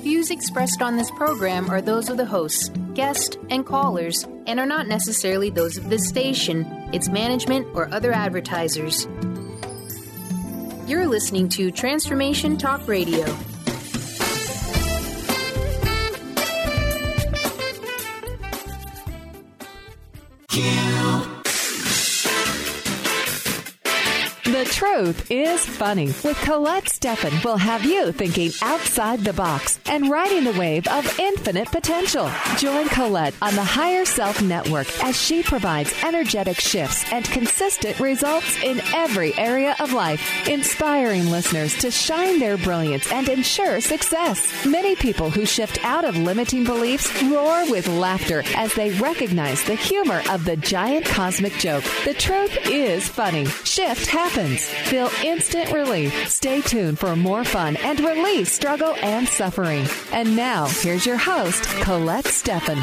Views expressed on this program are those of the hosts, guests, and callers, and are not necessarily those of this station, its management, or other advertisers. You're listening to Transformation Talk Radio. The Truth is Funny with Colette Steffen will have you thinking outside the box and riding the wave of infinite potential. Join Colette on the Higher Self Network as she provides energetic shifts and consistent results in every area of life, inspiring listeners to shine their brilliance and ensure success. Many people who shift out of limiting beliefs roar with laughter as they recognize the humor of the giant cosmic joke. The truth is funny. Shift happens. Feel instant relief. Stay tuned for more fun and release struggle and suffering. And now, here's your host, Colette Steffen.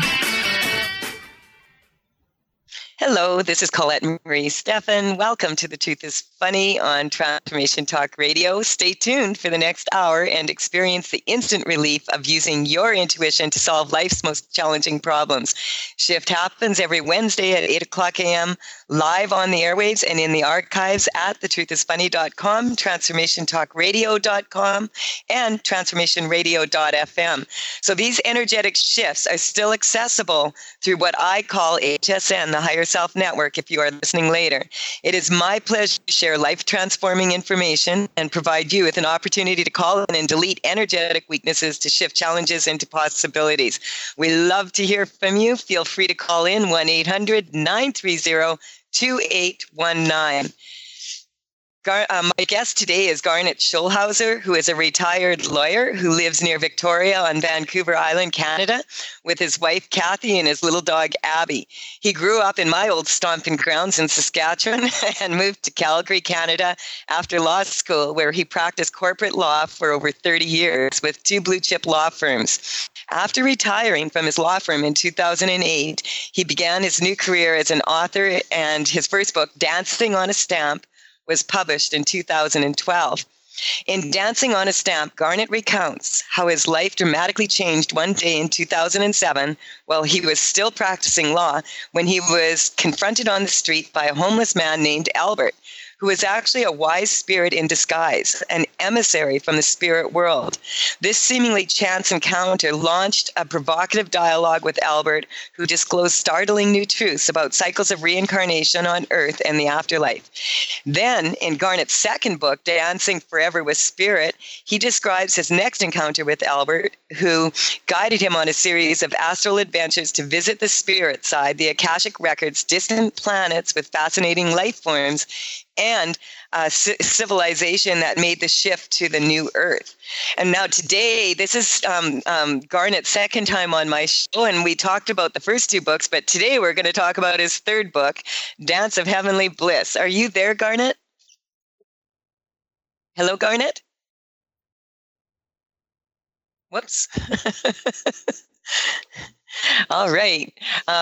Hello, this is Colette Marie Steffen. Welcome to The Truth is Funny on Transformation Talk Radio. Stay tuned for the next hour and experience the instant relief of using your intuition to solve life's most challenging problems. Shift happens every Wednesday at 8 o'clock a.m., live on the airwaves and in the archives at thetruthisfunny.com, transformationtalkradio.com, and transformationradio.fm. So these energetic shifts are still accessible through what I call HSN, the Higher Self Network, if you are listening later. It is my pleasure to share life-transforming information and provide you with an opportunity to call in and delete energetic weaknesses to shift challenges into possibilities. We love to hear from you. Feel free to call in 1-800-930-2819. My guest today is Garnet Schulhauser, who is a retired lawyer who lives near Victoria on Vancouver Island, Canada, with his wife, Kathy, and his little dog, Abby. He grew up in my old stomping grounds in Saskatchewan and moved to Calgary, Canada, after law school, where he practiced corporate law for over 30 years with 2 blue-chip law firms. After retiring from his law firm in 2008, he began his new career as an author, and his first book, Dancing on a Stamp, was published in 2012. In Dancing on a Stamp, Garnet recounts how his life dramatically changed one day in 2007 while he was still practicing law when he was confronted on the street by a homeless man named Albert, who was actually a wise spirit in disguise, an emissary from the spirit world. This seemingly chance encounter launched a provocative dialogue with Albert, who disclosed startling new truths about cycles of reincarnation on Earth and the afterlife. Then, in Garnet's second book, Dancing Forever with Spirit, he describes his next encounter with Albert, who guided him on a series of astral adventures to visit the spirit side, the Akashic records, distant planets with fascinating life forms, and civilization that made the shift to the new Earth. And now today, this is Garnet's second time on my show, and we talked about the first 2 books, but today we're going to talk about his third book, Dance of Heavenly Bliss. Are you there, Garnet? Hello, Garnet? Whoops. All right.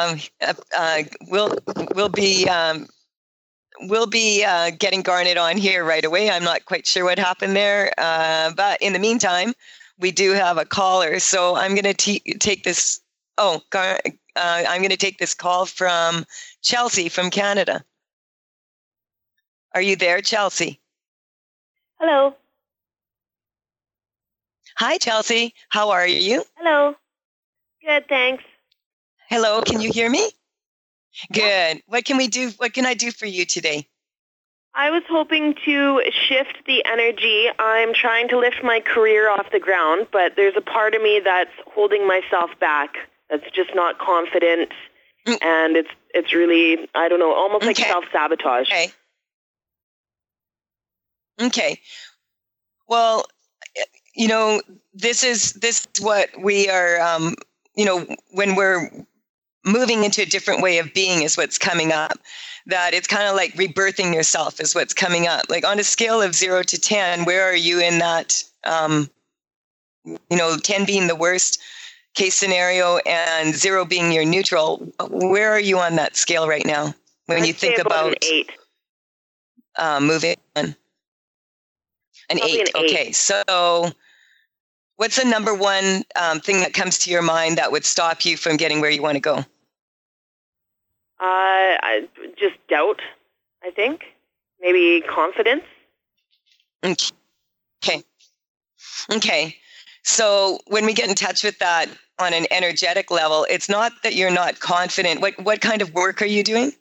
We'll be getting Garnet on here right away. I'm not quite sure what happened there. But in the meantime, we do have a caller. So I'm going to take this. I'm going to take this call from Chelsea from Canada. Are you there, Chelsea? Hello. Hi, Chelsea. How are you? Hello. Good, thanks. Hello. Can you hear me? Good. What can we do? What can I do for you today? I was hoping to shift the energy. I'm trying to lift my career off the ground, but there's a part of me that's holding myself back. That's just not confident, and it's really, I don't know, almost like self-sabotage. Okay. Well, this is what we are. When we're moving into a different way of being is what's coming up. That it's kind of like rebirthing yourself is what's coming up. Like on a scale of 0 to 10, where are you in that? 10 being the worst case scenario and 0 being your neutral. Where are you on that scale right now when you think about an 8? Moving on? An 8. Okay, so What's the number one thing that comes to your mind that would stop you from getting where you want to go? Just doubt, I think. Maybe confidence. Okay. So when we get in touch with that on an energetic level, it's not that you're not confident. What kind of work are you doing?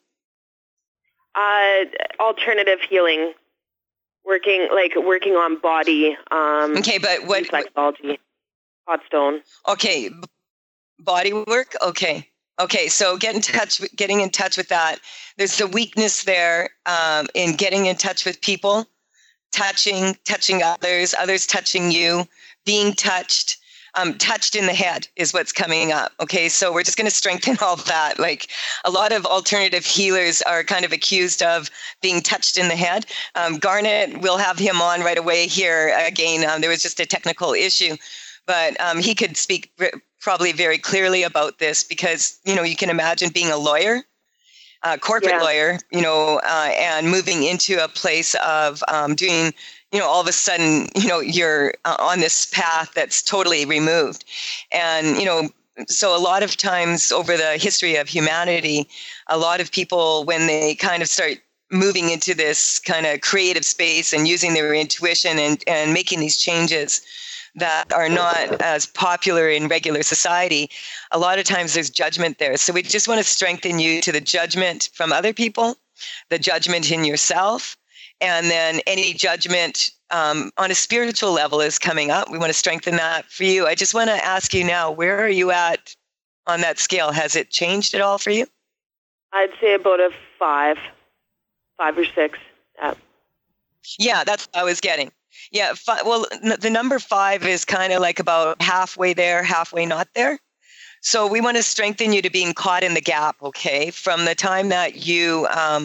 Alternative healing. Working on body. Okay, but what? Reflexology. Hot stone. Okay, body work. Okay. So getting in touch with that. There's a weakness there in getting in touch with people, touching others touching you, being touched. Touched in the head is what's coming up. Okay, so we're just going to strengthen all that. Like a lot of alternative healers are kind of accused of being touched in the head. Garnet, we'll have him on right away here again. There was just a technical issue, but he could speak probably very clearly about this because, you can imagine being a lawyer, corporate lawyer, and moving into a place of doing all of a sudden, you're on this path that's totally removed. And, so a lot of times over the history of humanity, a lot of people, when they kind of start moving into this kind of creative space and using their intuition and making these changes that are not as popular in regular society, a lot of times there's judgment there. So we just want to strengthen you to the judgment from other people, the judgment in yourself, and then any judgment on a spiritual level is coming up. We want to strengthen that for you. I just want to ask you now, where are you at on that scale? Has it changed at all for you? I'd say about a 5 or 6. Yeah, that's what I was getting. Yeah, well, the number 5 is kind of like about halfway there, halfway not there. So we want to strengthen you to being caught in the gap, okay? From the time that you...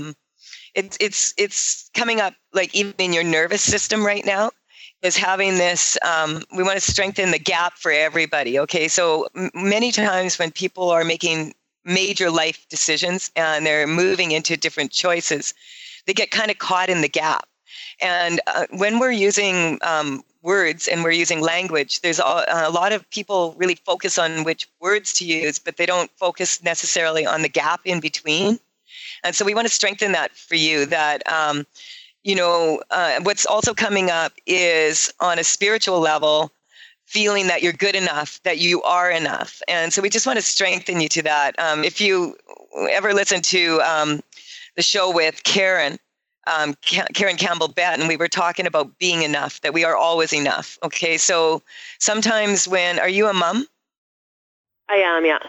It's coming up like even in your nervous system right now is having this, we want to strengthen the gap for everybody. Okay. So many times when people are making major life decisions and they're moving into different choices, they get kind of caught in the gap. And when we're using words and we're using language, there's a lot of people really focus on which words to use, but they don't focus necessarily on the gap in between. And so we want to strengthen that for you, that, what's also coming up is on a spiritual level, feeling that you're good enough, that you are enough. And so we just want to strengthen you to that. If you ever listen to the show with Karen Campbell-Batten, we were talking about being enough, that we are always enough. Okay, so sometimes are you a mom? I am, yeah.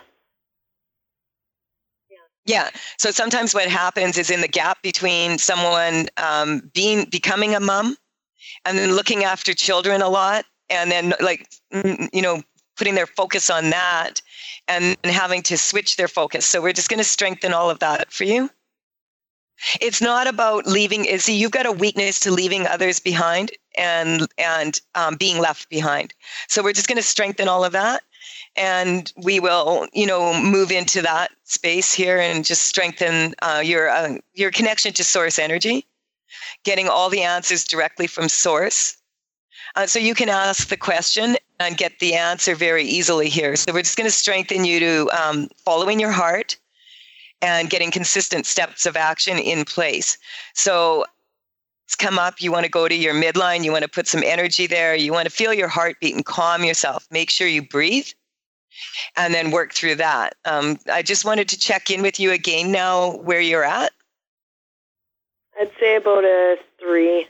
Yeah. So sometimes what happens is in the gap between someone becoming a mom and then looking after children a lot and then putting their focus on that and having to switch their focus. So we're just going to strengthen all of that for you. It's not about leaving. See, you've got a weakness to leaving others behind and being left behind. So we're just going to strengthen all of that. And we will, move into that space here and just strengthen your connection to source energy, getting all the answers directly from source. So you can ask the question and get the answer very easily here. So we're just going to strengthen you to following your heart and getting consistent steps of action in place. So it's come up, you want to go to your midline, you want to put some energy there, you want to feel your heartbeat and calm yourself. Make sure you breathe. And then work through that. I just wanted to check in with you again now where you're at. I'd say about a 3.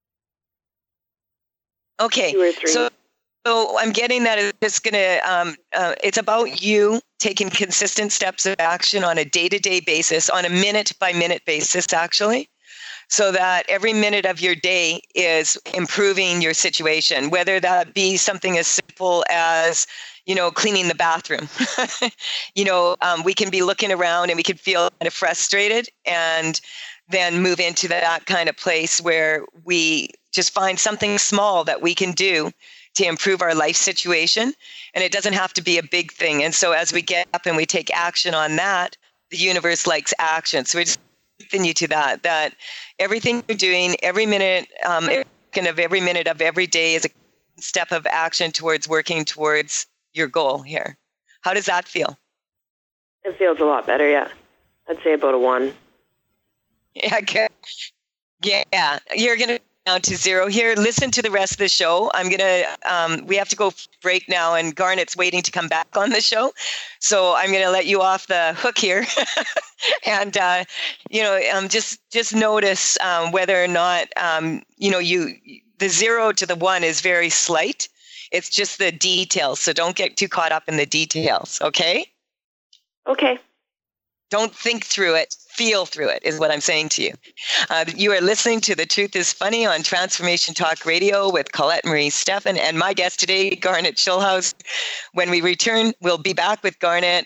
Okay. 2 or 3. So I'm getting that it's going to, it's about you taking consistent steps of action on a day-to-day basis, on a minute-by-minute basis, actually, so that every minute of your day is improving your situation, whether that be something as simple as cleaning the bathroom. We can be looking around and we can feel kind of frustrated and then move into that kind of place where we just find something small that we can do to improve our life situation. And it doesn't have to be a big thing. And so as we get up and we take action on that, the universe likes action. So we just continue to that everything you're doing every minute, of every minute of every day is step of action towards working towards your goal here. How does that feel? It feels a lot better, yeah. I'd say about a 1. Yeah, good. Yeah, you're going to down to 0 here. Listen to the rest of the show. I'm going to, we have to go break now, and Garnet's waiting to come back on the show. So I'm going to let you off the hook here. And, just notice whether or not, the 0 to the 1 is very slight. It's just the details. So don't get too caught up in the details. Okay? Okay. Don't think through it. Feel through it is what I'm saying to you. You are listening to The Truth is Funny on Transformation Talk Radio with Colette Marie Steffen and my guest today, Garnet Schulhaus. When we return, we'll be back with Garnet,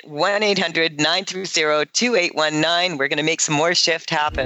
1-800-930-2819. We're going to make some more shift happen.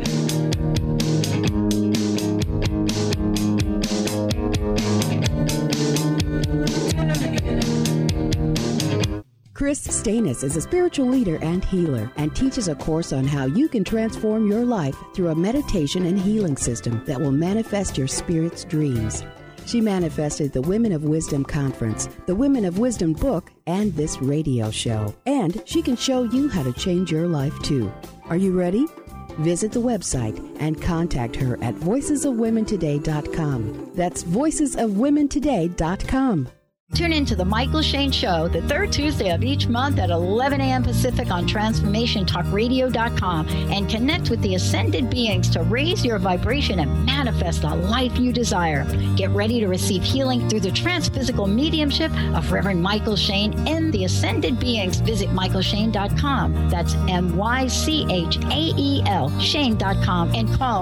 Chris Stanis is a spiritual leader and healer and teaches a course on how you can transform your life through a meditation and healing system that will manifest your spirit's dreams. She manifested the Women of Wisdom Conference, the Women of Wisdom book, and this radio show. And she can show you how to change your life too. Are you ready? Visit the website and contact her at voicesofwomentoday.com. That's voicesofwomentoday.com. Tune in to The Michael Shane Show, the third Tuesday of each month at 11 a.m. Pacific on TransformationTalkRadio.com and connect with the ascended beings to raise your vibration and manifest the life you desire. Get ready to receive healing through the transphysical mediumship of Reverend Michael Shane and the ascended beings. Visit MichaelShane.com. That's MyChael, Shane.com, and call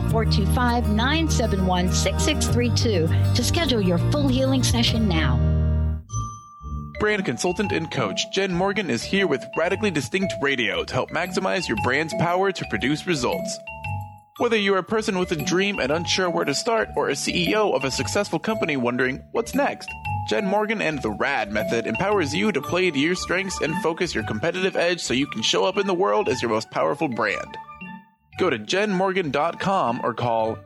425-971-6632 to schedule your full healing session now. Brand consultant and coach Jen Morgan is here with Radically Distinct Radio to help maximize your brand's power to produce results. Whether you're a person with a dream and unsure where to start, or a CEO of a successful company wondering what's next, Jen Morgan and the RAD method empowers you to play to your strengths and focus your competitive edge so you can show up in the world as your most powerful brand. Go to jenmorgan.com or call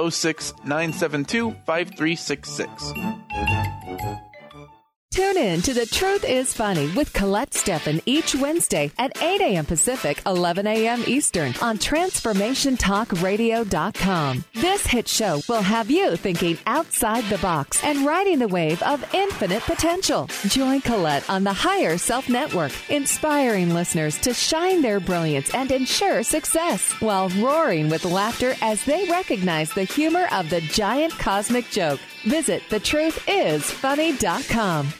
206-972-5366. Tune in to The Truth is Funny with Colette Steffen each Wednesday at 8 a.m. Pacific, 11 a.m. Eastern on TransformationTalkRadio.com. This hit show will have you thinking outside the box and riding the wave of infinite potential. Join Colette on the Higher Self Network, inspiring listeners to shine their brilliance and ensure success while roaring with laughter as they recognize the humor of the giant cosmic joke. Visit thetruthisfunny.com.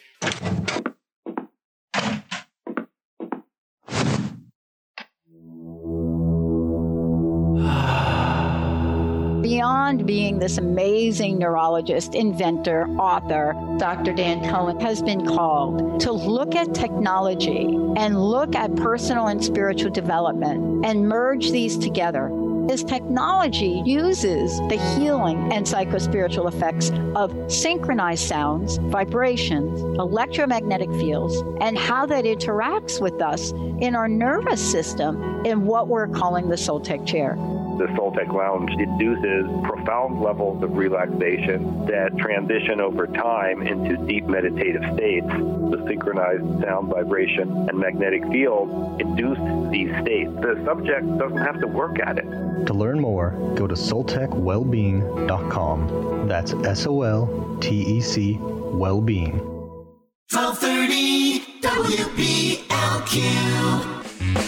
Beyond being this amazing neurologist, inventor, author, Dr. Dan Cohen has been called to look at technology and look at personal and spiritual development and merge these together. His technology uses the healing and psychospiritual effects of synchronized sounds, vibrations, electromagnetic fields, and how that interacts with us in our nervous system in what we're calling the Soltec chair. The Soltec Lounge induces profound levels of relaxation that transition over time into deep meditative states. The synchronized sound, vibration, and magnetic field induce these states. The subject doesn't have to work at it. To learn more, go to soltecwellbeing.com. That's SOLTEC Wellbeing. 1230 WBLQ.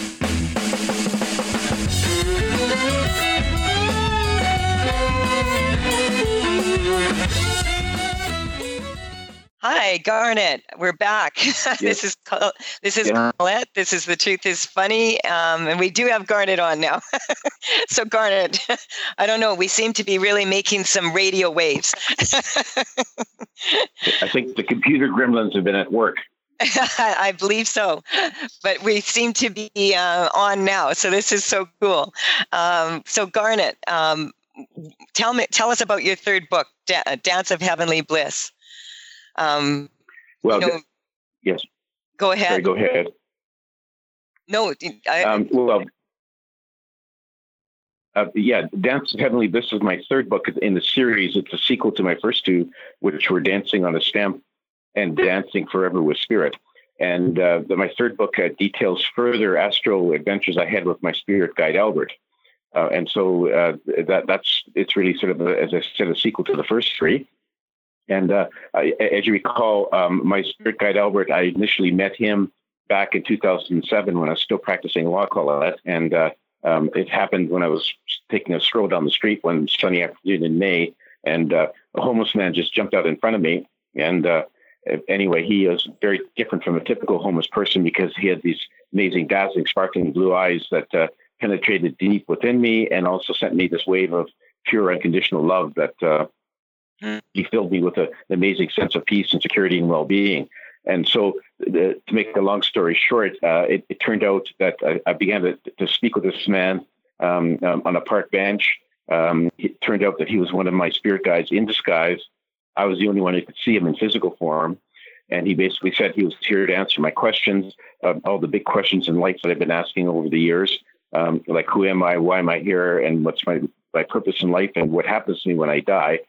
Hi, Garnet. We're back. Yes. This is Colette. This is The Truth is Funny. And we do have Garnet on now. So Garnet, I don't know. We seem to be really making some radio waves. I think the computer gremlins have been at work. I believe so. But we seem to be on now. So this is so cool. So Garnet, tell us about your third book, Dance of Heavenly Bliss. Yes. Go ahead. Sorry, go ahead. No, Dance of Heavenly Bliss is my third book in the series. It's a sequel to my first two, which were Dancing on a Stem and Dancing Forever with Spirit. And my third book details further astral adventures I had with my spirit guide, Albert. And so it's really sort of, as I said, a sequel to the first three. And as you recall, my spirit guide, Albert, I initially met him back in 2007 when I was still practicing law, Colette. And it happened when I was taking a stroll down the street one sunny afternoon in May, and a homeless man just jumped out in front of me. And anyway, he was very different from a typical homeless person because he had these amazing, dazzling, sparkling blue eyes that penetrated deep within me and also sent me this wave of pure, unconditional love that he filled me with an amazing sense of peace and security and well-being. And so, to make a long story short, it turned out that I began to speak with this man on a park bench. It turned out that he was one of my spirit guides in disguise. I was the only one who could see him in physical form. And he basically said he was here to answer my questions, all the big questions in life that I've been asking over the years, like who am I, why am I here, and what's my purpose in life, and what happens to me when I die.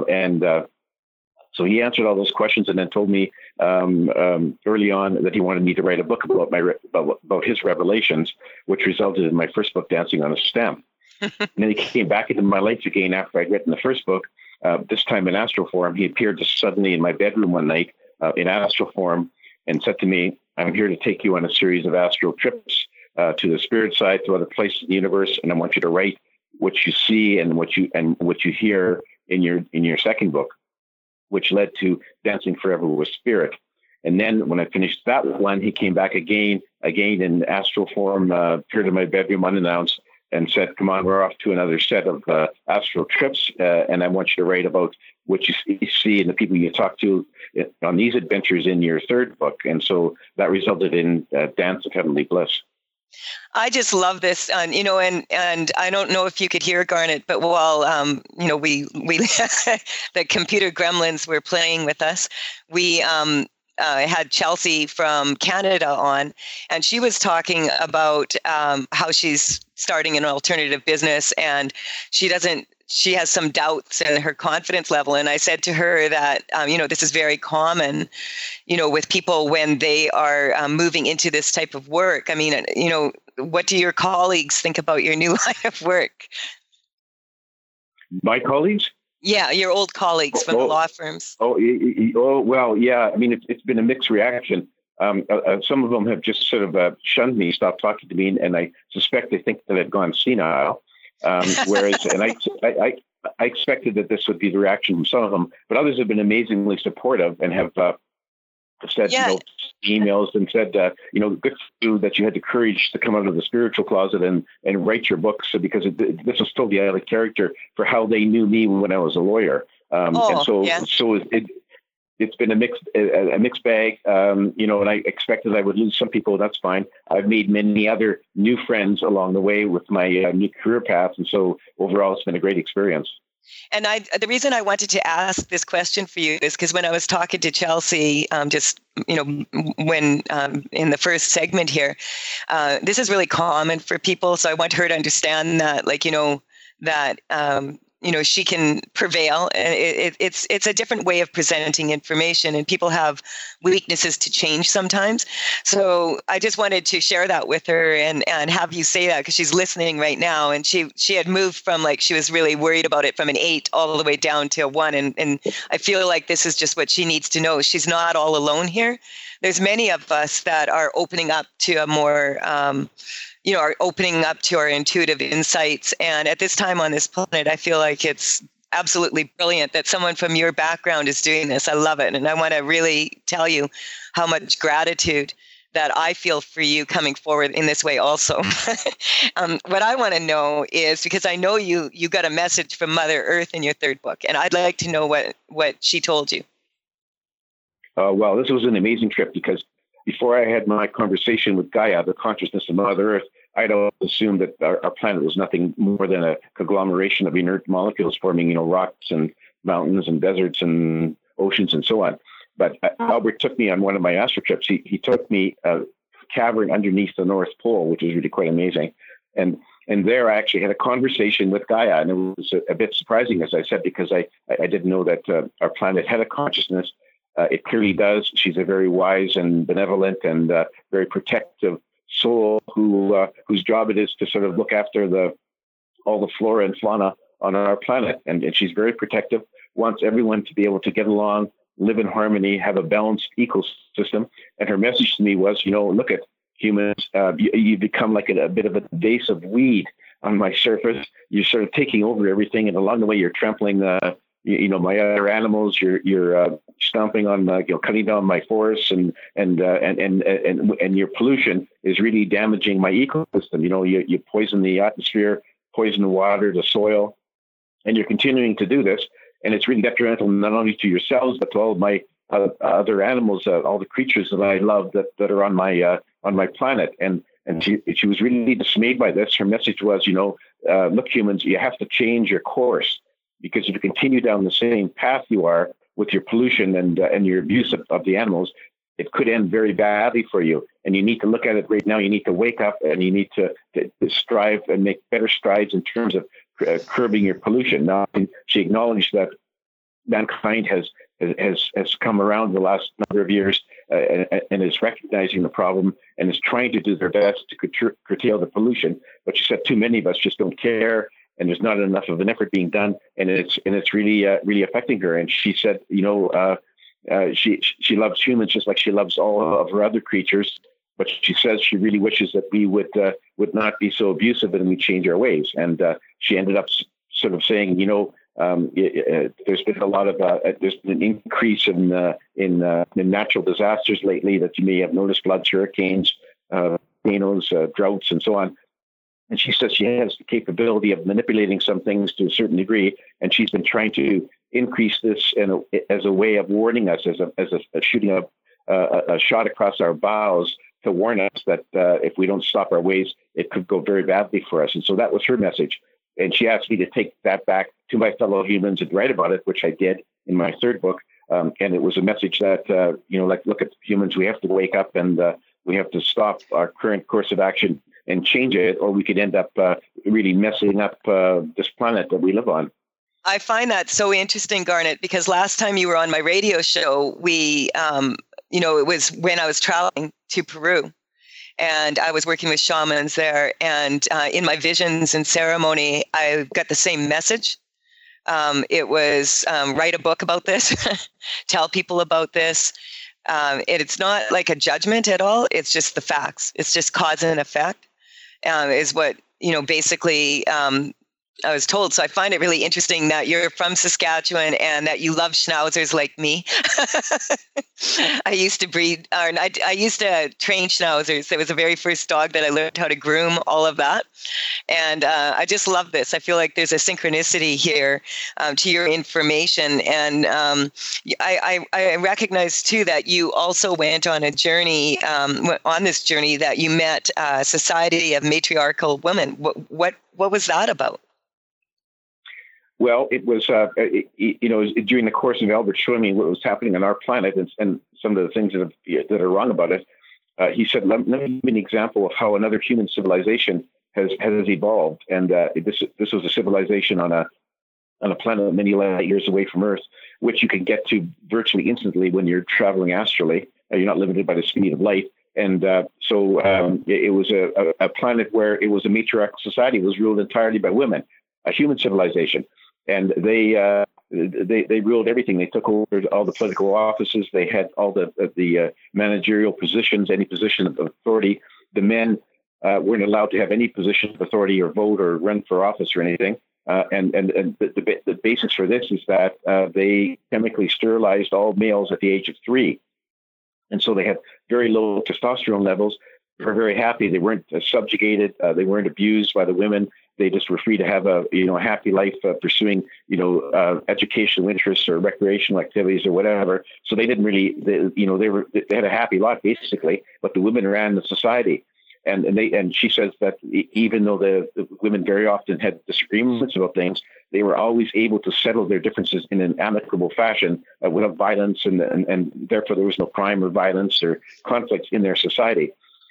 So he answered all those questions and then told me early on that he wanted me to write a book about his revelations, which resulted in my first book, Dancing on a Stem. And then he came back into my life again after I'd written the first book, this time in astral form. He appeared just suddenly in my bedroom one night in astral form and said to me, I'm here to take you on a series of astral trips to the spirit side, to other places in the universe, and I want you to write what you see and what you hear in your second book, which led to Dancing Forever with Spirit. And then when I finished that one, he came back again in astral form, appeared in my bedroom unannounced, and said, come on, we're off to another set of astral trips, and I want you to write about what you see and the people you talk to on these adventures in your third book. And so that resulted in Dance of Heavenly Bliss. I just love this, and I don't know if you could hear, Garnet, but while we the computer gremlins were playing with us, we had Chelsea from Canada on, and she was talking about how she's starting an alternative business, and she has some doubts in her confidence level. And I said to her that, this is very common, with people when they are moving into this type of work. I mean, what do your colleagues think about your new line of work? My colleagues? Yeah, your old colleagues from the law firms. Well, yeah. I mean, it's been a mixed reaction. Some of them have just sort of shunned me, stopped talking to me, and I suspect they think that I've gone senile. Whereas, and I expected that this would be the reaction from some of them, but others have been amazingly supportive and have said, emails and said, good for you that you had the courage to come out of the spiritual closet and write your books, because this is still the other character for how they knew me when I was a lawyer. It's been a mixed bag, and I expected I would lose some people. That's fine. I've made many other new friends along the way with my new career path. And so overall, it's been a great experience. And the reason I wanted to ask this question for you is because when I was talking to Chelsea, when in the first segment here, this is really common for people. So I want her to understand that, she can prevail. It's a different way of presenting information, and people have weaknesses to change sometimes. So I just wanted to share that with her and have you say that, because she's listening right now, and she had moved from she was really worried about it from an 8 all the way down to a 1. And I feel like this is just what she needs to know. She's not all alone here. There's many of us that are opening up to a more, are opening up to our intuitive insights. And at this time on this planet, I feel like it's absolutely brilliant that someone from your background is doing this. I love it. And I want to really tell you how much gratitude that I feel for you coming forward in this way also. What I want to know is, because I know you got a message from Mother Earth in your third book, and I'd like to know what she told you. Well, this was an amazing trip, because before I had my conversation with Gaia, the consciousness of Mother Earth, I'd always assumed that our planet was nothing more than a conglomeration of inert molecules forming, rocks and mountains and deserts and oceans and so on. But Albert took me on one of my astral trips. He took me a cavern underneath the North Pole, which was really quite amazing. And And there I actually had a conversation with Gaia. And it was a bit surprising, as I said, because I didn't know that our planet had a consciousness. It clearly does. She's a very wise and benevolent and very protective soul whose job it is to sort of look after all the flora and fauna on our planet. And she's very protective, wants everyone to be able to get along, live in harmony, have a balanced ecosystem. And her message to me was, look at humans, you become like a bit of a invasive weed on my surface. You're sort of taking over everything. And along the way, you're trampling my other animals. You're stomping on, cutting down my forests, and your pollution is really damaging my ecosystem. You poison the atmosphere, poison the water, the soil, and you're continuing to do this. And it's really detrimental not only to yourselves, but to all of my other animals, all the creatures that I love that are on my planet. And she was really dismayed by this. Her message was, look, humans, you have to change your course, because if you continue down the same path you are with your pollution and your abuse of the animals, it could end very badly for you. And you need to look at it right now. You need to wake up, and you need to strive and make better strides in terms of curbing your pollution. Now, she acknowledged that mankind has come around the last number of years and is recognizing the problem and is trying to do their best to curtail the pollution. But she said too many of us just don't care, and there's not enough of an effort being done, and it's really affecting her. And she said, she loves humans just like she loves all of her other creatures, but she says she really wishes that we would not be so abusive and we change our ways. And she ended up sort of saying, there's been a lot of there's been an increase in natural disasters lately that you may have noticed: floods, hurricanes, volcanoes, droughts, and so on. And she says she has the capability of manipulating some things to a certain degree, and she's been trying to increase this as a way of warning us, as a shooting a shot across our bows to warn us that if we don't stop our ways, it could go very badly for us. And so that was her message. And she asked me to take that back to my fellow humans and write about it, which I did in my third book. And it was a message that, look at humans, we have to wake up, and we have to stop our current course of action and change it, or we could end up really messing up this planet that we live on. I find that so interesting, Garnet, because last time you were on my radio show, we, it was when I was traveling to Peru, and I was working with shamans there. And in my visions and ceremony, I got the same message. It was write a book about this, tell people about this. It's not like a judgment at all. It's just the facts. It's just cause and effect, is what, basically I was told. So I find it really interesting that you're from Saskatchewan and that you love schnauzers like me. I used to breed, or I used to train schnauzers. It was the very first dog that I learned how to groom, all of that. And I just love this. I feel like there's a synchronicity here to your information. And I recognize too that you also went on a journey, on this journey that you met a society of matriarchal women. What was that about? Well, it was, during the course of Albert showing me what was happening on our planet and some of the things that are wrong about it, he said, let me give you an example of how another human civilization has evolved. And this was a civilization on a planet many light years away from Earth, which you can get to virtually instantly when you're traveling astrally. You're not limited by the speed of light. And so it was a planet where it was a matriarchal society. It was ruled entirely by women, a human civilization. And they ruled everything. They took over all the political offices. They had all the managerial positions, any position of authority. The men weren't allowed to have any position of authority or vote or run for office or anything. And the basis for this is that they chemically sterilized all males at the age of 3. And so they had very low testosterone levels. They were very happy. They weren't subjugated. They weren't abused by the women. They just were free to have a happy life pursuing educational interests or recreational activities or whatever. So they didn't really they had a happy life basically, but the women ran the society. And she says that even though the women very often had disagreements about things, they were always able to settle their differences in an amicable fashion without violence, and therefore there was no crime or violence or conflict in their society.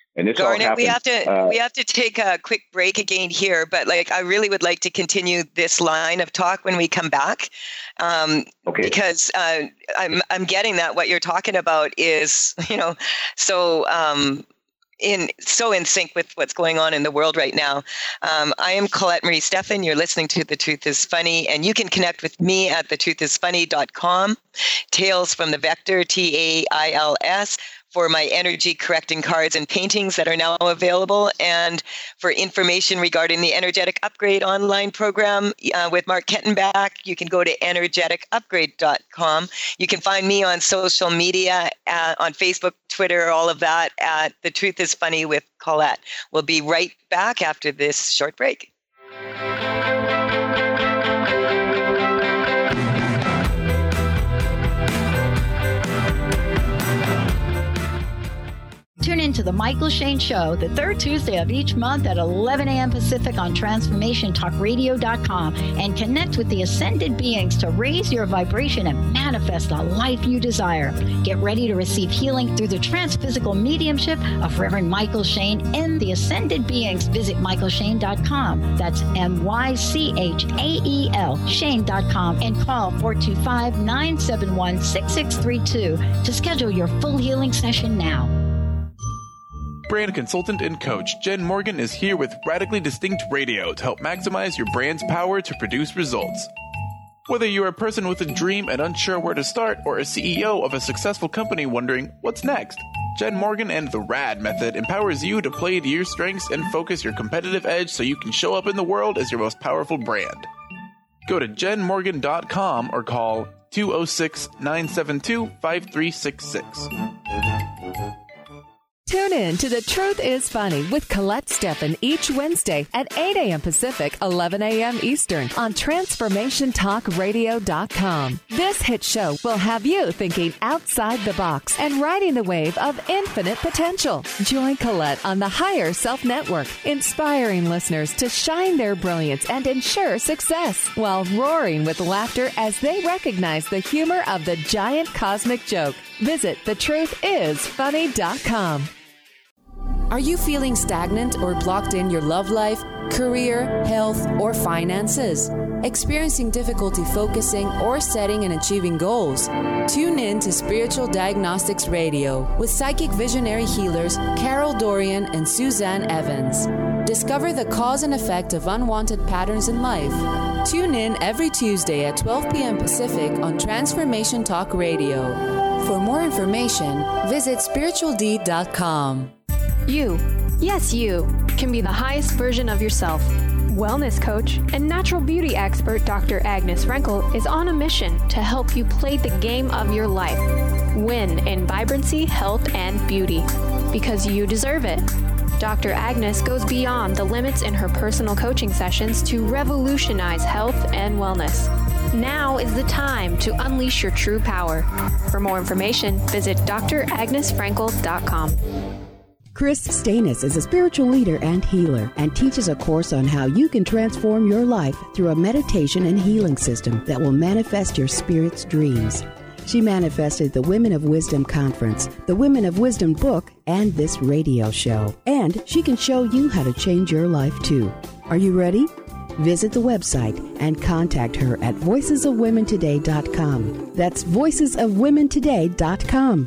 And this Garnet, all happened, we have to take a quick break again here, but like I really would like to continue this line of talk when we come back, because I'm getting that what you're talking about is so in sync with what's going on in the world right now. I am Colette Marie Stephan. You're listening to The Truth is Funny, and you can connect with me at thetruthisfunny.com. Tales from the Vector, TAILS, for my energy correcting cards and paintings that are now available, and for information regarding the Energetic Upgrade online program with Mark Kettenbach, you can go to energeticupgrade.com. You can find me on social media, on Facebook, Twitter, all of that, at The Truth is Funny with Colette. We'll be right back after this short break. Tune in to The Michael Shane Show, the third Tuesday of each month at 11 a.m. Pacific on TransformationTalkRadio.com, and connect with the ascended beings to raise your vibration and manifest the life you desire. Get ready to receive healing through the transphysical mediumship of Reverend Michael Shane and the ascended beings. Visit MichaelShane.com. That's MyChael, Shane.com, and call 425-971-6632 to schedule your full healing session now. Brand consultant and coach Jen Morgan is here with Radically Distinct Radio to help maximize your brand's power to produce results. Whether you're a person with a dream and unsure where to start, or a CEO of a successful company wondering what's next, Jen Morgan and the RAD method empowers you to play to your strengths and focus your competitive edge so you can show up in the world as your most powerful brand. Go to jenmorgan.com or call 206-972-5366. Tune in to The Truth is Funny with Colette Stephan each Wednesday at 8 a.m. Pacific, 11 a.m. Eastern on TransformationTalkRadio.com. This hit show will have you thinking outside the box and riding the wave of infinite potential. Join Colette on the Higher Self Network, inspiring listeners to shine their brilliance and ensure success while roaring with laughter as they recognize the humor of the giant cosmic joke. Visit thetruthисfunny.com. Are you feeling stagnant or blocked in your love life, career, health, or finances? Experiencing difficulty focusing or setting and achieving goals? Tune in to Spiritual Diagnostics Radio with psychic visionary healers Carol Dorian and Suzanne Evans. Discover the cause and effect of unwanted patterns in life. Tune in every Tuesday at 12 p.m. Pacific on Transformation Talk Radio. For more information, visit spiritualdeed.com. You, yes you, can be the highest version of yourself. Wellness coach and natural beauty expert Dr. Agnes Frenkel is on a mission to help you play the game of your life. Win in vibrancy, health, and beauty. Because you deserve it. Dr. Agnes goes beyond the limits in her personal coaching sessions to revolutionize health and wellness. Now is the time to unleash your true power. For more information, visit dragnesfrenkel.com. Chris Stanis is a spiritual leader and healer and teaches a course on how you can transform your life through a meditation and healing system that will manifest your spirit's dreams. She manifested the Women of Wisdom Conference, the Women of Wisdom book, and this radio show. And she can show you how to change your life too. Are you ready? Visit the website and contact her at voicesofwomentoday.com. That's voicesofwomentoday.com.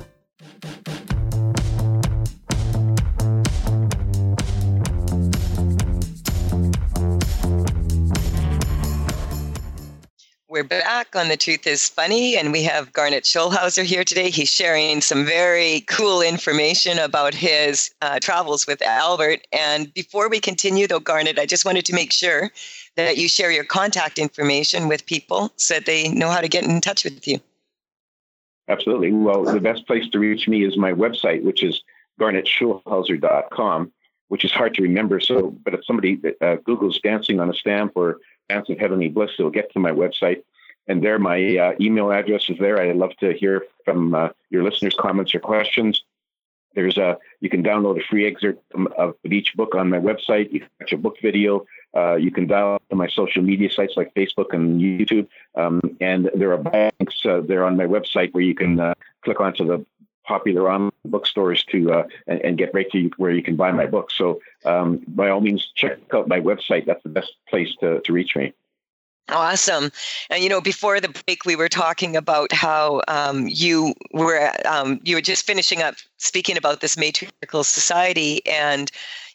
We're back on The Truth is Funny, and we have Garnet Schulhauser here today. He's sharing some very cool information about his travels with Albert. And before we continue, though, Garnet, I just wanted to make sure that you share your contact information with people so that they know how to get in touch with you. Absolutely. Well, the best place to reach me is my website, which is garnetschulhauser.com, which is hard to remember. But if somebody Googles Dancing on a Stamp or Dance of Heavenly Bliss, they'll get to my website. And there, my email address is there. I'd love to hear from your listeners' comments or questions. You can download a free excerpt of each book on my website. You can watch a book video. You can dial to my social media sites like Facebook and YouTube. And there are links there on my website where you can click onto the popular online bookstores to and get right to where you can buy my books. So by all means, check out my website. That's the best place to reach me. Awesome. And, before the break, we were talking about how you were just finishing up speaking about this matriarchal society. And,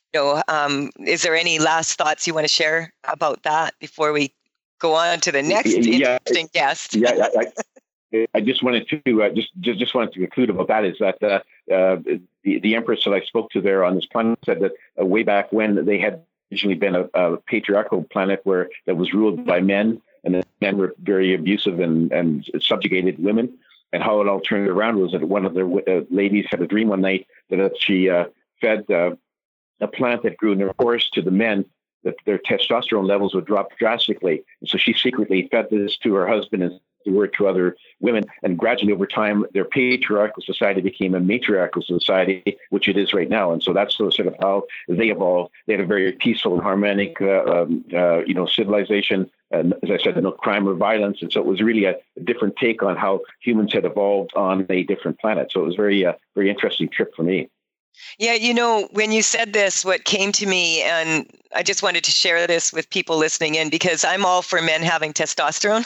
is there any last thoughts you want to share about that before we go on to the next interesting guest? Yeah, I just wanted to just wanted to conclude about that is that the Empress that I spoke to there on this planet said that way back when they had originally been a patriarchal planet that was ruled by men, and the men were very abusive and subjugated women. And how it all turned around was that one of the ladies had a dream one night that she fed a plant that grew in their forest to the men, that their testosterone levels would drop drastically. And so she secretly fed this to her husband and the word to other women, and gradually over time, their patriarchal society became a matriarchal society, which it is right now. And so that's sort of how they evolved. They had a very peaceful and harmonic, civilization. And as I said, no crime or violence. And so it was really a different take on how humans had evolved on a different planet. So it was very interesting trip for me. Yeah, when you said this, what came to me, and I just wanted to share this with people listening in, because I'm all for men having testosterone.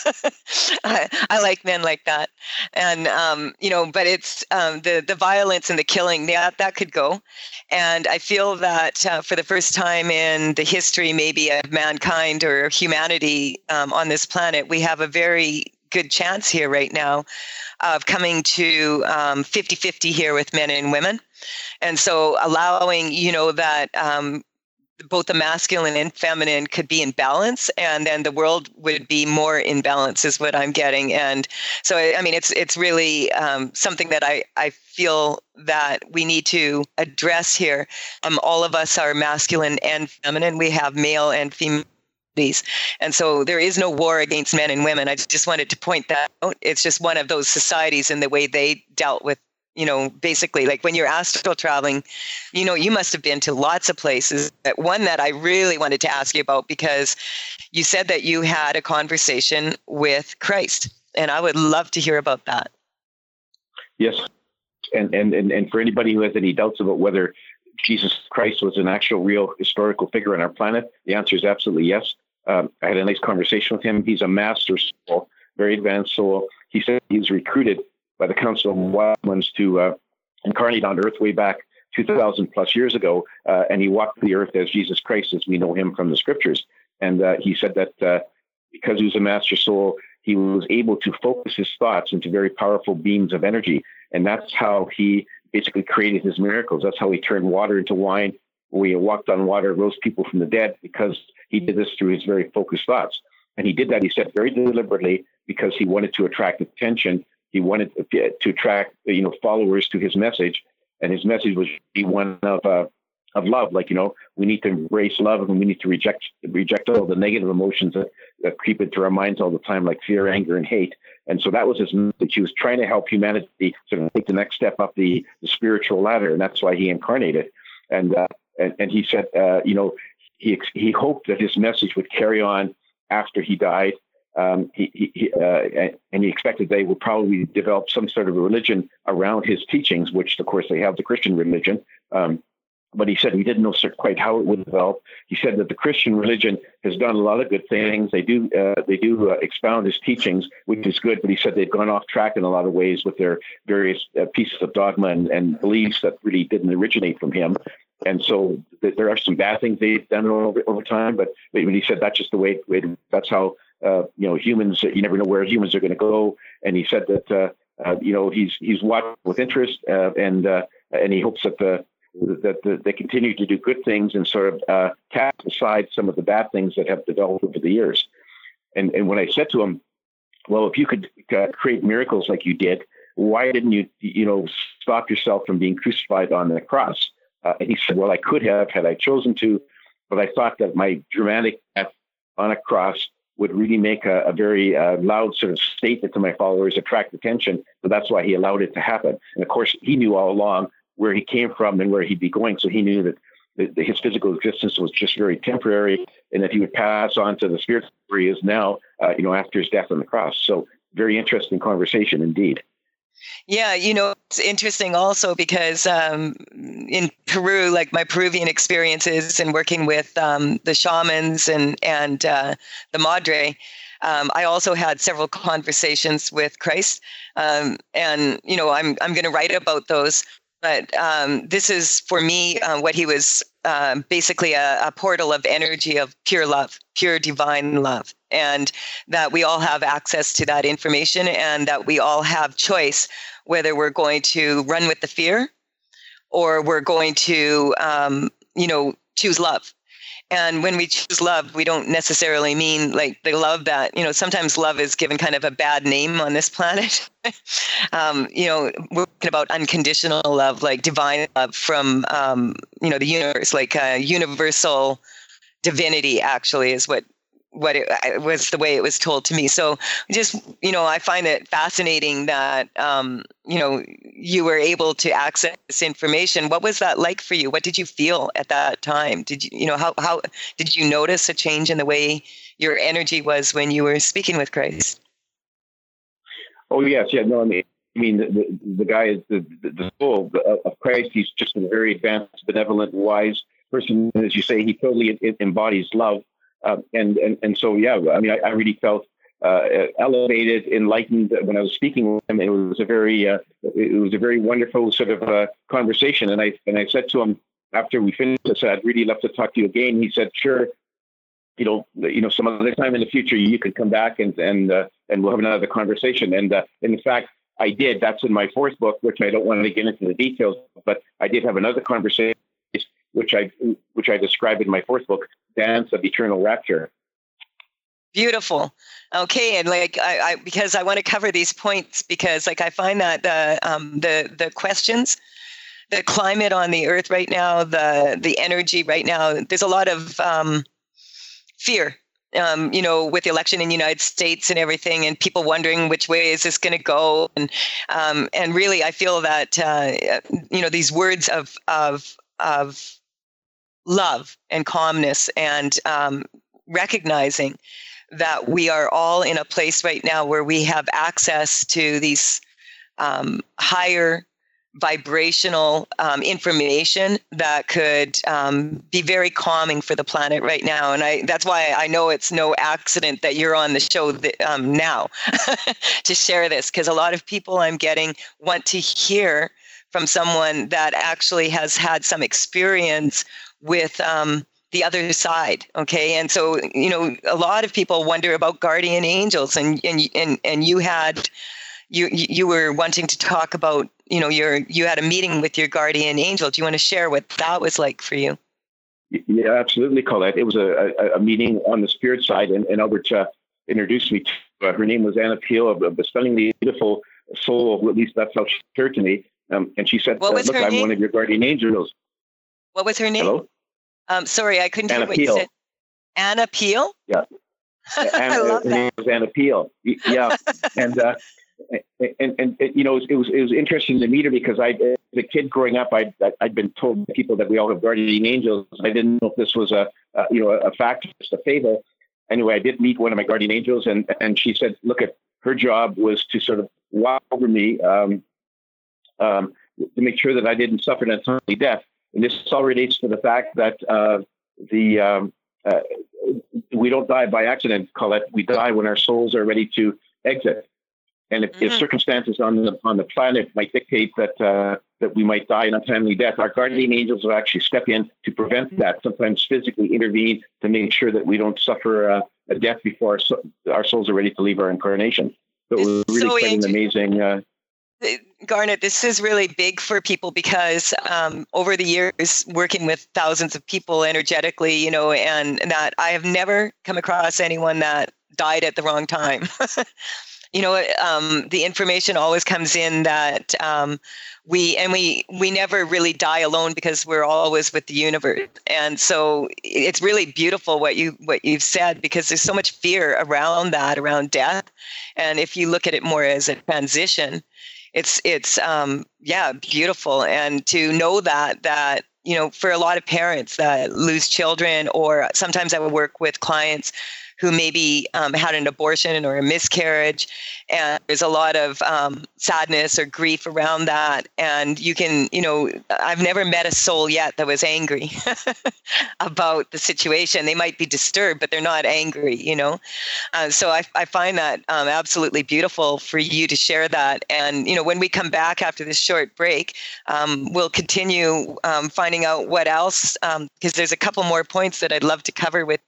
I like men like that. And, but it's the violence and the killing, that could go. And I feel that for the first time in the history, maybe of mankind or humanity on this planet, we have a very good chance here right now of coming to 50-50 here with men and women. And so allowing, that both the masculine and feminine could be in balance, and then the world would be more in balance is what I'm getting. And so, it's really something that I feel that we need to address here. All of us are masculine and feminine. We have male and female. And so there is no war against men and women. I just wanted to point that out. It's just one of those societies in the way they dealt with, basically, like when you're astral traveling, you must have been to lots of places. One that I really wanted to ask you about, because you said that you had a conversation with Christ, and I would love to hear about that. Yes. And for anybody who has any doubts about whether Jesus Christ was an actual real historical figure on our planet, the answer is absolutely yes. I had a nice conversation with him. He's a master soul, very advanced soul. He said he was recruited by the Council of Wild Ones to incarnate on Earth way back 2,000 plus years ago, and he walked the earth as Jesus Christ, as we know him from the scriptures. And he said that because he was a master soul, he was able to focus his thoughts into very powerful beams of energy, and that's how he basically created his miracles. That's how he turned water into wine. We walked on water, rose people from the dead, because he did this through his very focused thoughts. And he did that, he said, very deliberately, because he wanted to attract attention. He wanted to attract, followers to his message. And his message was be one of love. Like, we need to embrace love, and we need to reject all the negative emotions that creep into our minds all the time, like fear, anger, and hate. And so that was his message. He was trying to help humanity sort of take the next step up the spiritual ladder, and that's why he incarnated. And he said, he hoped that his message would carry on after he died. He expected they would probably develop some sort of a religion around his teachings, which, of course, they have the Christian religion. But he said he didn't know quite how it would develop. He said that the Christian religion has done a lot of good things. They do expound his teachings, which is good. But he said they've gone off track in a lot of ways with their various pieces of dogma and beliefs that really didn't originate from him. And so there are some bad things they've done over time. But when he said that's just the way that's how humans. You never know where humans are going to go. And he said that he's watching with interest and he hopes that they continue to do good things and sort of cast aside some of the bad things that have developed over the years. And when I said to him, well, if you could create miracles like you did, why didn't you stop yourself from being crucified on the cross? And he said, well, I could have had I chosen to, but I thought that my dramatic death on a cross would really make a very loud sort of statement to my followers, attract attention. So that's why he allowed it to happen. And of course, he knew all along where he came from and where he'd be going. So he knew that his physical existence was just very temporary, and that he would pass on to the spirit where he is now, after his death on the cross. So very interesting conversation indeed. Yeah, it's interesting also because in Peru, like my Peruvian experiences and working with the shamans and the madre, I also had several conversations with Christ, and I'm going to write about those. But this is for me what he was basically a portal of energy of pure love, pure divine love, and that we all have access to that information, and that we all have choice whether we're going to run with the fear or we're going to choose love. And when we choose love, we don't necessarily mean like the love that, sometimes love is given kind of a bad name on this planet. We're talking about unconditional love, like divine love from, the universe, like universal divinity actually is what it was, the way it was told to me. So just, I find it fascinating that, you were able to access this information. What was that like for you? What did you feel at that time? Did you, how did you notice a change in the way your energy was when you were speaking with Christ? Oh, yes. Yeah, no, I mean, the guy is the soul of Christ. He's just a very advanced, benevolent, wise person. As you say, he totally embodies love. And so, yeah, I mean, I really felt elevated, enlightened when I was speaking with him. It was a very wonderful sort of conversation. And I said to him after we finished, I said, I'd really love to talk to you again. He said, sure, some other time in the future you can come back and we'll have another conversation. And in fact, I did. That's in my fourth book, which I don't want to get into the details, but I did have another conversation, which I described in my fourth book, Dance of Eternal Rapture. Beautiful. Okay, and like I because I want to cover these points because like I find that the questions, the climate on the earth right now, the energy right now, there's a lot of fear. With the election in the United States and everything, and people wondering which way is this going to go, and really I feel that these words of love and calmness and recognizing that we are all in a place right now where we have access to these higher vibrational information that could be very calming for the planet right now. And that's why I know it's no accident that you're on the show now to share this, because a lot of people I'm getting want to hear from someone that actually has had some experience with the other side. Okay. And so, a lot of people wonder about guardian angels, and you were wanting to talk about, you had a meeting with your guardian angel. Do you want to share what that was like for you? Yeah, absolutely, Colette. It was a meeting on the spirit side, and Albert introduced me to her name was Anna Peel, a stunningly beautiful soul. At least that's how she appeared to me. And she said, look, I'm one of your guardian angels. What was her name? Hello? Sorry, I couldn't hear what Peel. you said. Anna Peel? Yeah. I love that. Her name was Anna Peel. Yeah. And it was interesting to meet her because as a kid growing up, I'd been told by people that we all have guardian angels. I didn't know if this was a fact, just a fable. Anyway, I did meet one of my guardian angels, and she said, look, her job was to sort of watch over me to make sure that I didn't suffer an untimely death. And this all relates to the fact that we don't die by accident, Colette. We die when our souls are ready to exit. And if circumstances on the planet might dictate that we might die an untimely death, our guardian angels will actually step in to prevent that. Sometimes physically intervene to make sure that we don't suffer a death before our souls are ready to leave our incarnation. So it was really quite an amazing. Garnet, this is really big for people because over the years, working with thousands of people energetically, and that I have never come across anyone that died at the wrong time. The information always comes in that we never really die alone because we're always with the universe. And so it's really beautiful what you've said, because there's so much fear around that, around death. And if you look at it more as a transition, it's beautiful. And to know that for a lot of parents that lose children, or sometimes I would work with clients who maybe had an abortion or a miscarriage. And there's a lot of sadness or grief around that. And you can, I've never met a soul yet that was angry about the situation. They might be disturbed, but they're not angry, So I find that absolutely beautiful for you to share that. And, when we come back after this short break, we'll continue finding out what else, because there's a couple more points that I'd love to cover with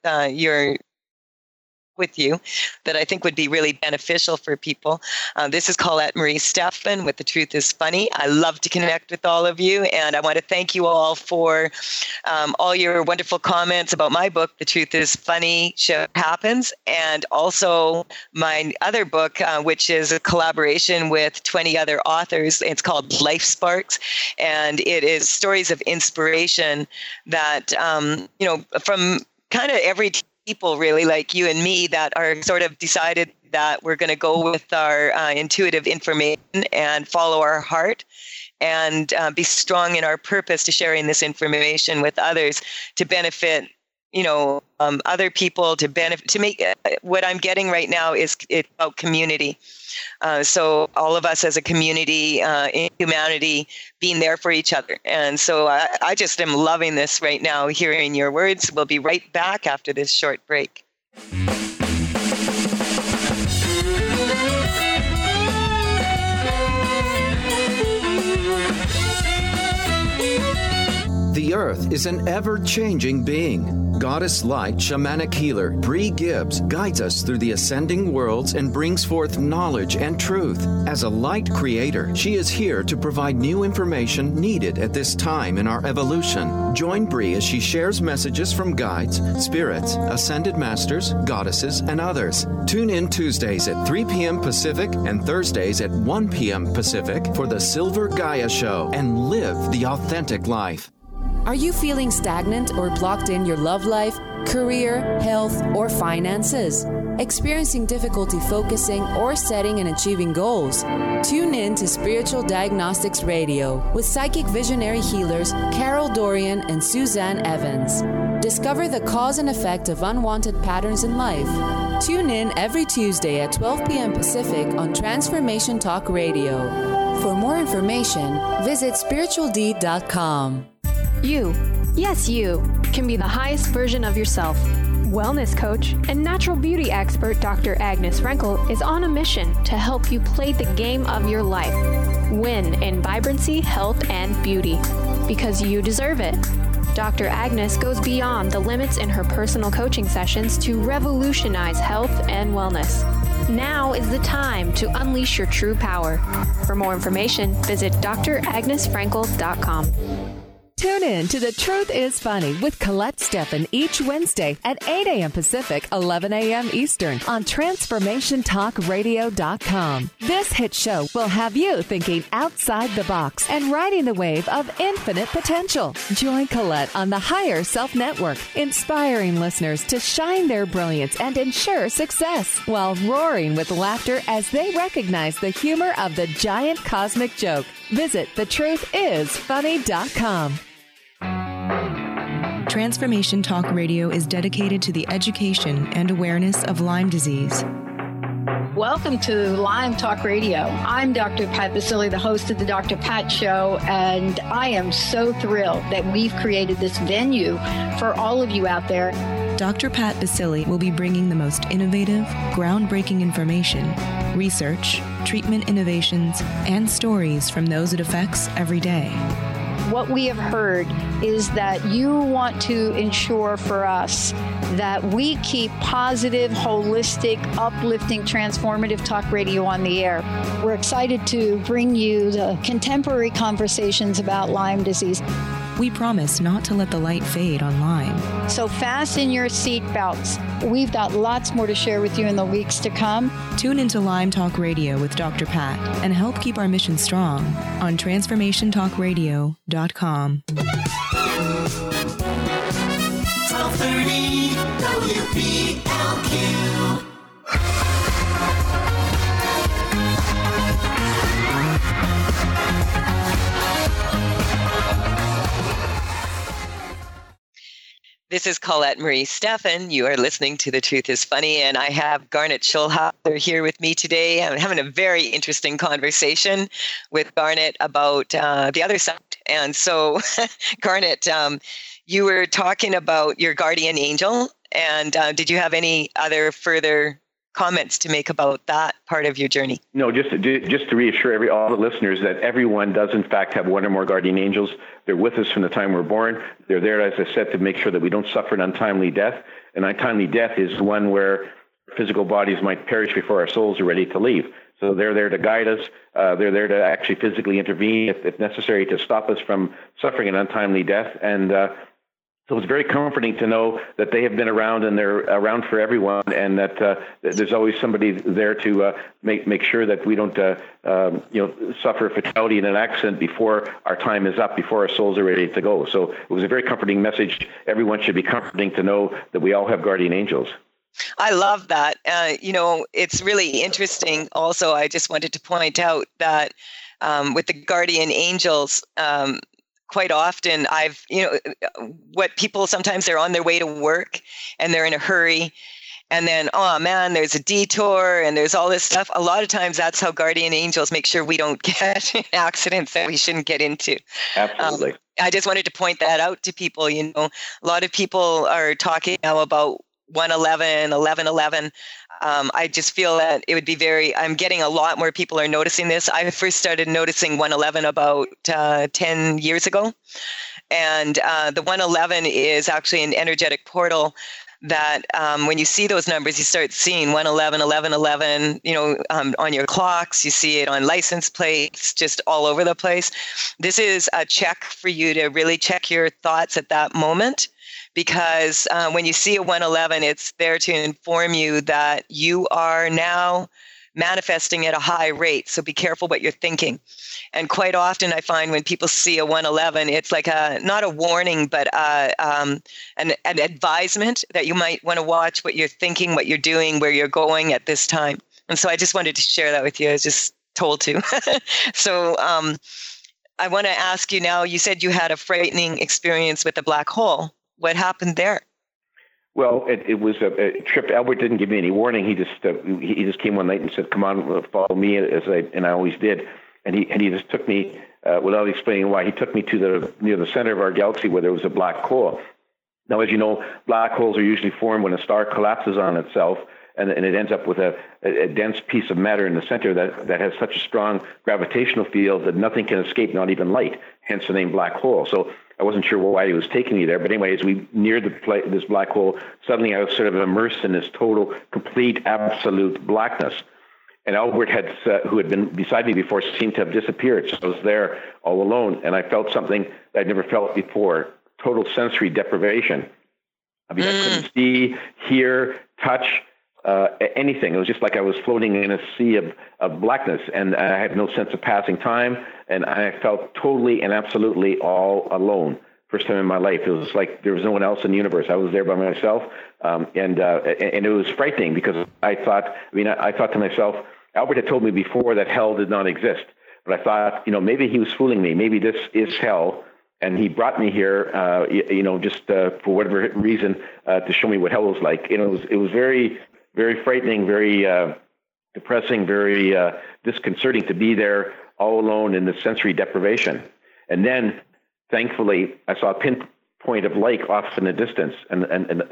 you that I think would be really beneficial for people. This is Colette Marie Stephan with The Truth is Funny. I love to connect with all of you, and I want to thank you all for all your wonderful comments about my book, The Truth is Funny, Shit Happens, and also my other book, which is a collaboration with 20 other authors. It's called Life Sparks, and it is stories of inspiration that, from kind of every people really like you and me that are sort of decided that we're going to go with our intuitive information and follow our heart and be strong in our purpose to sharing this information with others to benefit, other people, to make what I'm getting right now is it's about community. So all of us as a community in humanity being there for each other. And so I just am loving this right now, hearing your words. We'll be right back after this short break. The Earth is an ever-changing being. Goddess Light Shamanic Healer Bree Gibbs guides us through the ascending worlds and brings forth knowledge and truth. As a light creator, she is here to provide new information needed at this time in our evolution. Join Bree as she shares messages from guides, spirits, ascended masters, goddesses, and others. Tune in Tuesdays at 3 p.m. Pacific and Thursdays at 1 p.m. Pacific for the Silver Gaia Show and live the authentic life. Are you feeling stagnant or blocked in your love life, career, health, or finances? Experiencing difficulty focusing or setting and achieving goals? Tune in to Spiritual Diagnostics Radio with psychic visionary healers Carol Dorian and Suzanne Evans. Discover the cause and effect of unwanted patterns in life. Tune in every Tuesday at 12 p.m. Pacific on Transformation Talk Radio. For more information, visit spiritualdeed.com. You, yes you, can be the highest version of yourself. Wellness coach and natural beauty expert Dr. Agnes Frankel is on a mission to help you play the game of your life. Win in vibrancy, health, and beauty. Because you deserve it. Dr. Agnes goes beyond the limits in her personal coaching sessions to revolutionize health and wellness. Now is the time to unleash your true power. For more information, visit dragnesfrankel.com. Tune in to The Truth is Funny with Colette Stephan each Wednesday at 8 a.m. Pacific, 11 a.m. Eastern on TransformationTalkRadio.com. This hit show will have you thinking outside the box and riding the wave of infinite potential. Join Colette on the Higher Self Network, inspiring listeners to shine their brilliance and ensure success while roaring with laughter as they recognize the humor of the giant cosmic joke. Visit thetruthisfunny.com. Transformation Talk Radio is dedicated to the education and awareness of Lyme disease. Welcome to Lyme Talk Radio. I'm Dr. Pat Baccili, the host of the Dr. Pat Show, and I am so thrilled that we've created this venue for all of you out there. Dr. Pat Baccili will be bringing the most innovative, groundbreaking information, research, treatment innovations, and stories from those it affects every day. What we have heard is that you want to ensure for us that we keep positive, holistic, uplifting, transformative talk radio on the air. We're excited to bring you the contemporary conversations about Lyme disease. We promise not to let the light fade on Lyme. So fasten your seatbelts. We've got lots more to share with you in the weeks to come. Tune into Lyme Talk Radio with Dr. Pat and help keep our mission strong on TransformationTalkRadio.com. 1230 WPLQ. This is Colette Marie Steffen. You are listening to The Truth is Funny, and I have Garnet Schulhauser here with me today. I'm having a very interesting conversation with Garnet about the other side. And so, Garnet, you were talking about your guardian angel, and did you have any other further comments to make about that part of your journey? No, just to reassure all the listeners that everyone does in fact have one or more guardian angels. They're with us from the time we're born. They're there, as I said, to make sure that we don't suffer an untimely death. An untimely death is one where physical bodies might perish before our souls are ready to leave. So they're there to guide us. They're there to actually physically intervene if necessary to stop us from suffering an untimely death. And so it's very comforting to know that they have been around and they're around for everyone, and that there's always somebody there to make sure that we don't suffer fatality in an accident before our time is up, before our souls are ready to go. So it was a very comforting message. Everyone should be comforting to know that we all have guardian angels. I love that. It's really interesting. Also, I just wanted to point out that with the guardian angels, quite often what people sometimes they're on their way to work and they're in a hurry, and then, oh man, there's a detour and there's all this stuff. A lot of times that's how guardian angels make sure we don't get accidents that we shouldn't get into. Absolutely. I just wanted to point that out to people. A lot of people are talking now about 111, 1111. I just feel that it would be I'm getting a lot more people are noticing this. I first started noticing 111 about 10 years ago. And the 111 is actually an energetic portal that when you see those numbers, you start seeing 111, 1111, on your clocks. You see it on license plates, just all over the place. This is a check for you to really check your thoughts at that moment. Because when you see a 111, it's there to inform you that you are now manifesting at a high rate. So be careful what you're thinking. And quite often I find when people see a 111, it's like not a warning, but an advisement that you might want to watch what you're thinking, what you're doing, where you're going at this time. And so I just wanted to share that with you. I was just told to. So I want to ask you now, you said you had a frightening experience with a black hole. What happened there? Well, it was a trip. Albert didn't give me any warning. He just came one night and said, "Come on, follow me," and I always did. And he just took me without explaining why. He took me to near the center of our galaxy where there was a black hole. Now, as you know, black holes are usually formed when a star collapses on itself, and it ends up with a dense piece of matter in the center that has such a strong gravitational field that nothing can escape, not even light. Hence the name black hole. So I wasn't sure why he was taking me there, but anyway, as we neared this black hole, suddenly I was sort of immersed in this total, complete, absolute blackness. And Albert who had been beside me before, seemed to have disappeared. So I was there all alone, and I felt something that I'd never felt before: total sensory deprivation. I mean, I couldn't see, hear, touch, anything. It was just like I was floating in a sea of blackness, and I had no sense of passing time, and I felt totally and absolutely all alone. First time in my life. It was like there was no one else in the universe. I was there by myself, and it was frightening because I thought to myself, Albert had told me before that hell did not exist, but I thought, maybe he was fooling me. Maybe this is hell, and he brought me here, just for whatever reason, to show me what hell was like. It was very, very frightening, very depressing, very disconcerting to be there all alone in the sensory deprivation. And then, thankfully, I saw a pinpoint of light off in the distance, and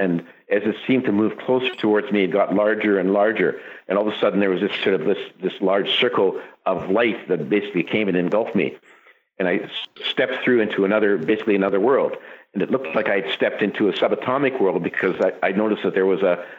as it seemed to move closer towards me, it got larger and larger, and all of a sudden there was this large circle of light that basically came and engulfed me, and I stepped through into another world. And it looked like I had stepped into a subatomic world because I noticed that there was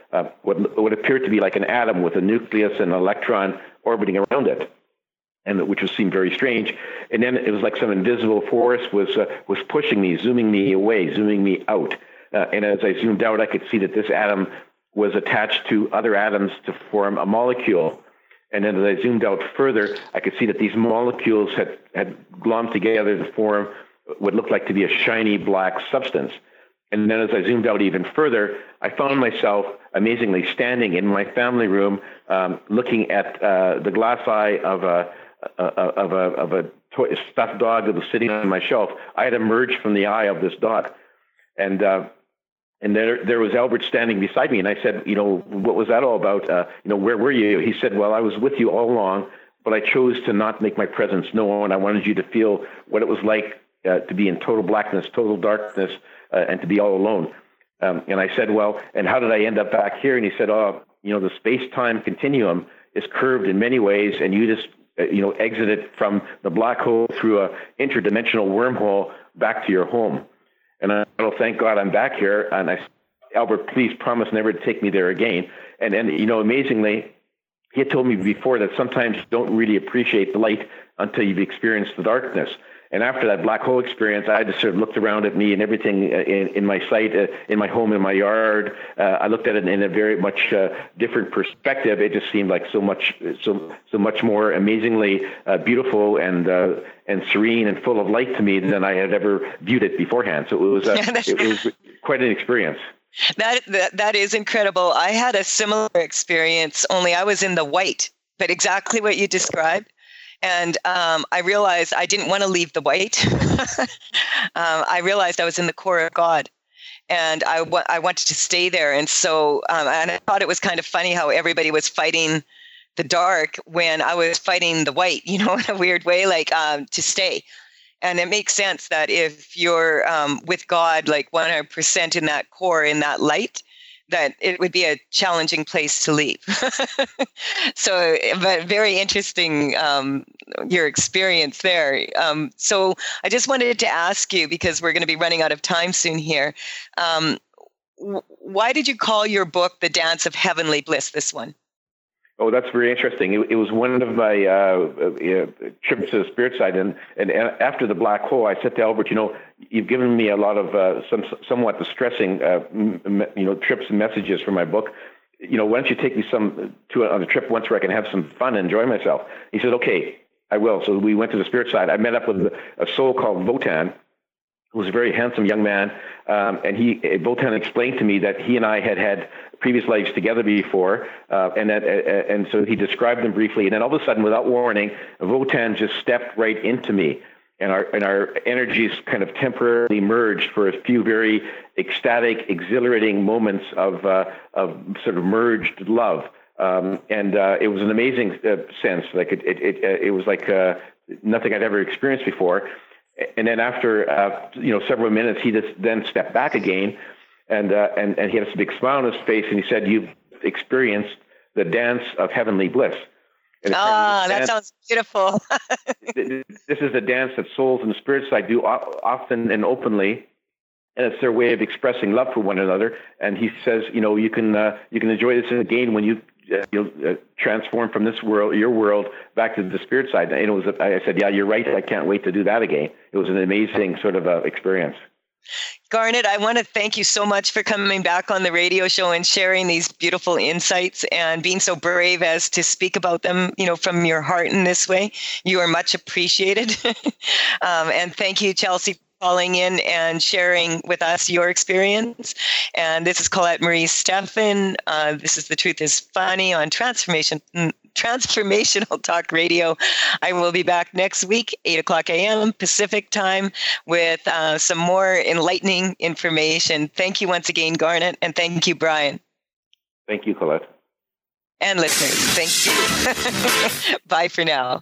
what appeared to be like an atom with a nucleus and an electron orbiting around it, and which seemed very strange. And then it was like some invisible force was pushing me, zooming me away, zooming me out. And as I zoomed out, I could see that this atom was attached to other atoms to form a molecule. And then as I zoomed out further, I could see that these molecules had glommed together to form what looked like to be a shiny black substance. And then as I zoomed out even further, I found myself amazingly standing in my family room, looking at the glass eye of a toy, stuffed dog that was sitting on my shelf. I had emerged from the eye of this dog, and And there was Albert standing beside me, and I said, what was that all about? Where were you? He said, well, I was with you all along, but I chose to not make my presence known. I wanted you to feel what it was like to be in total blackness, total darkness, and to be all alone. And I said, well, and how did I end up back here? And he said, the space-time continuum is curved in many ways, and you just, exited from the black hole through a interdimensional wormhole back to your home. And thank God I'm back here. And Albert, please promise never to take me there again. And amazingly, he had told me before that sometimes you don't really appreciate the light until you've experienced the darkness. And after that black hole experience, I just sort of looked around at me and everything in my sight, in my home, in my yard. I looked at it in a very much different perspective. It just seemed like so much more amazingly beautiful and serene and full of light to me than I had ever viewed it beforehand. So it was quite an experience. That is incredible. I had a similar experience, only I was in the white, but exactly what you described. And I realized I didn't want to leave the white. I realized I was in the core of God, and I wanted to stay there. And so and I thought it was kind of funny how everybody was fighting the dark when I was fighting the white, in a weird way, like to stay. And it makes sense that if you're with God, like 100% in that core, in that light, that it would be a challenging place to leave. So, but very interesting, your experience there. So I just wanted to ask you, because we're going to be running out of time soon here, why did you call your book The Dance of Heavenly Bliss, this one? Oh, that's very interesting. It was one of my trips to the spirit side, and after the black hole, I said to Albert, you've given me a lot of somewhat distressing, trips and messages for my book. Why don't you take me on a trip once where I can have some fun and enjoy myself? He said, okay, I will. So we went to the spirit side. I met up with a soul called Votan, who was a very handsome young man, and Votan explained to me that he and I had previous lives together before, and so he described them briefly, and then all of a sudden, without warning, Votan just stepped right into me, and our energies kind of temporarily merged for a few very ecstatic, exhilarating moments of sort of merged love, and it was an amazing sense. Like it was like nothing I'd ever experienced before. And then after several minutes, he just then stepped back again, and he had this big smile on his face, and he said, "You've experienced the dance of heavenly bliss." That sounds beautiful. This is a dance that souls in the spirit side do often and openly, and it's their way of expressing love for one another. And he says, you can enjoy this again when you transform from this world, your world, back to the spirit side. And I said, yeah, you're right. I can't wait to do that again. It was an amazing sort of experience. Garnet, I want to thank you so much for coming back on the radio show and sharing these beautiful insights and being so brave as to speak about them, from your heart in this way. You are much appreciated. And thank you, Chelsea, calling in and sharing with us your experience. And this is Colette Marie Stephan. This is The Truth is Funny on Transformational Talk Radio. I will be back next week, 8:00 a.m. Pacific time, with some more enlightening information. Thank you once again, Garnet, and thank you, Brian. Thank you, Colette. And listeners, thank you. Bye for now.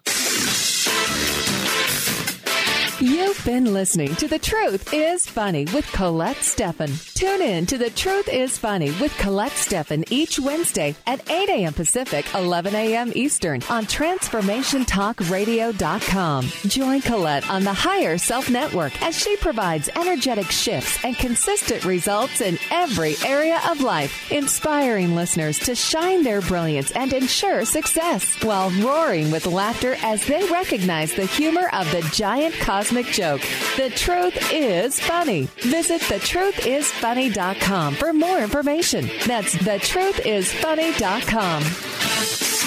You've been listening to The Truth is Funny with Colette Stephan. Tune in to The Truth is Funny with Colette Stephan each Wednesday at 8 a.m. Pacific, 11 a.m. Eastern on TransformationTalkRadio.com. Join Colette on the Higher Self Network as she provides energetic shifts and consistent results in every area of life, inspiring listeners to shine their brilliance and ensure success while roaring with laughter as they recognize the humor of the giant cosmic joke. The Truth is Funny. Visit thetruthisfunny.com for more information. That's thetruthisfunny.com.